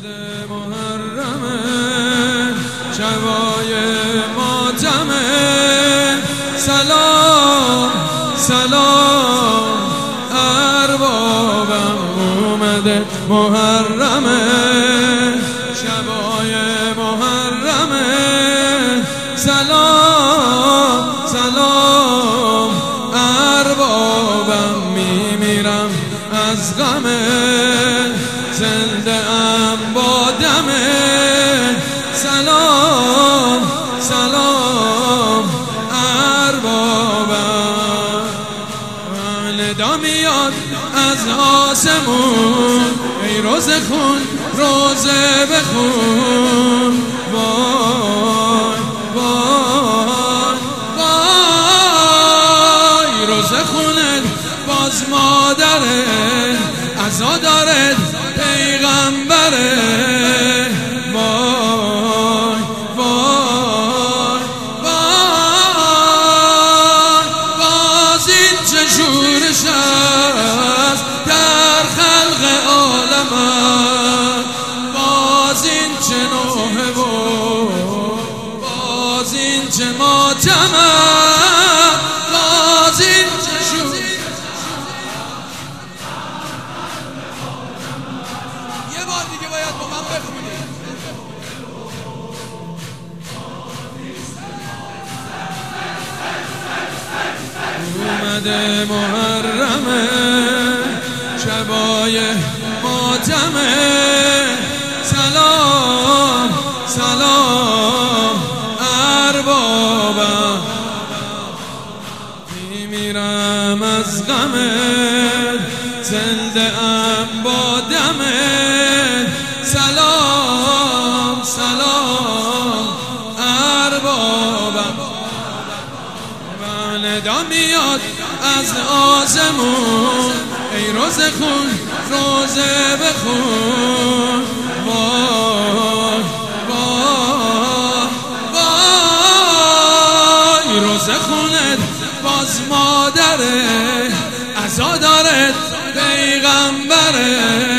اومده محرمه، شبای ماتمه. سلام سلام اربابم، اومده محرمه، شبای محرمه. سلام سلام اربابم، میمیرم از غمه، زنده ام با دمه. سلام سلام اربابم. ندا میاد از آسمون، ای روزه خون روزه بخون. وای وای وای، روزه خونه باز مادره، عزا داره پیغمبره. وای وای وای، باز این چه شورش است در خلق عالم، باز این چه نوحه و باز این چه ماتم، باز این چه شورش. یه بار دیگه باید با من بخونید. اومده محرمه، شبای ماتمه. سلام سلام اربابم، میمیرم از غمه، زنده ام با دمه. سلام سلام اربابم. ندا میاد از آسمون، ای روزه خون روزه بخون. وای وای وای، روزه خونه باز مادره، عزا داره پیغمبره.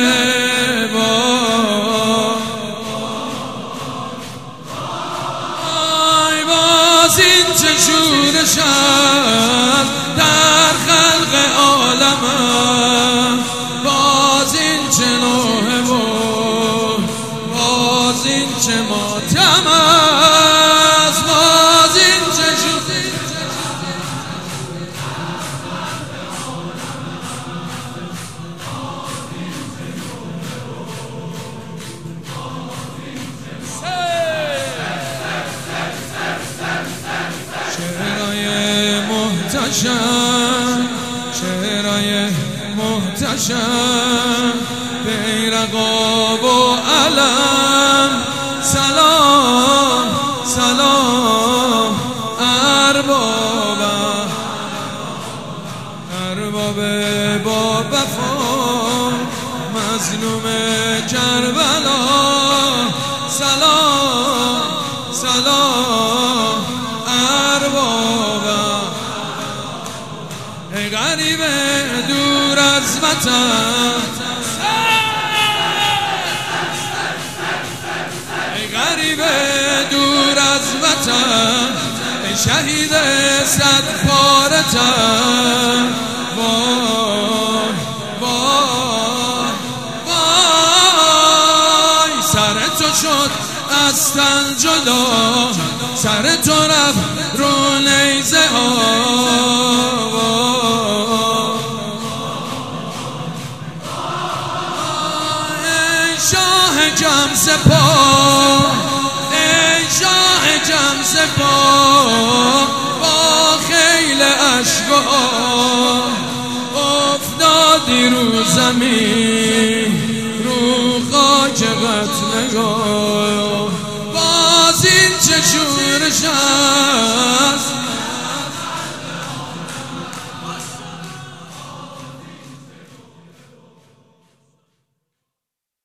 وای باز این چه شورش است در خلق عالم، باز این چه نوحه و باز این چه ماتم است، باز این چه محتشم، شعرهای محتشم، بیرقاب و علم. سلام سلام اربابم، ارباب با وفا، مظلوم کربلا. سلام سلام اربابم. ای غریب دور از وطن، ای غریب دور از وطن، ای شهید صد پاره تن. وای وای وای، سر تو شد از تن جدا، سر تو رفت رو نیزه ها. جم سپاه، ای شاه جم سپاه، با خیل اشک و افتادی رو زمین، رو خاک قتلگاه. باز این چه شورش است